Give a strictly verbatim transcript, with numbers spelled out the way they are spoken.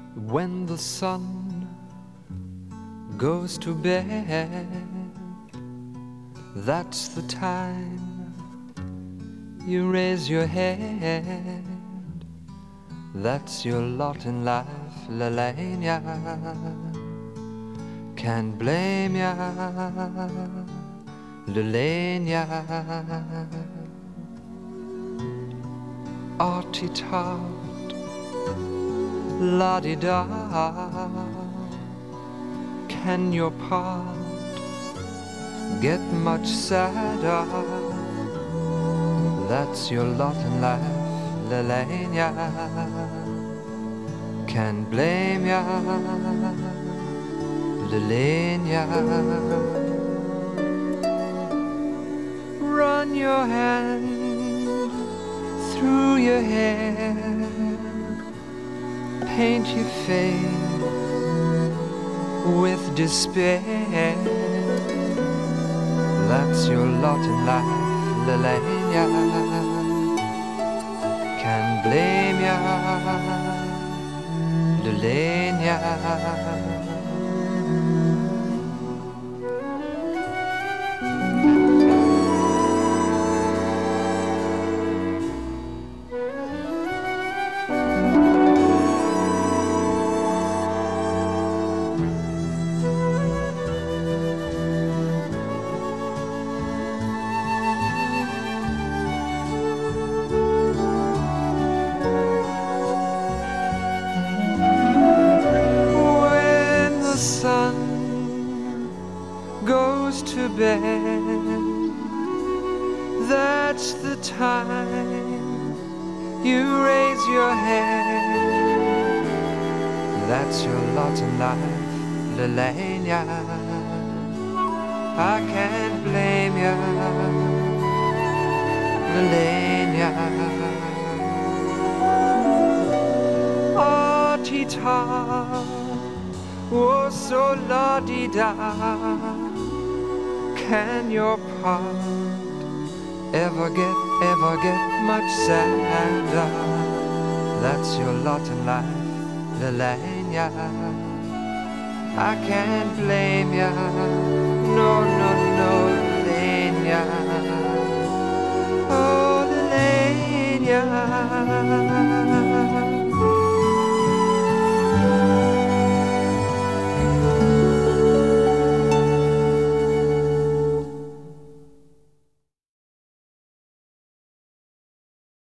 When the sun goes to bed, that's the time you raise your head. That's your lot in life, Lelania. Can't blame ya, Lelania. Arty-tart, la-di-da. Can your part get much sadder? That's your lot in life, Lelania. Can't blame ya, Lelania. Run your hand through your hair, paint your face with despair. That's your lot in life, Lelania. Can't blame ya, Lelania. Goes to bed, that's the time you raise your head. That's your lot in life, Lelania. I can't blame ya, Lelania. Arty-tart, oh so la-di-da. Can your part ever get, ever get much sadder? That's your lot in life, Lelania. I can't blame ya, no, no, no, Lelania. Oh, Lelania.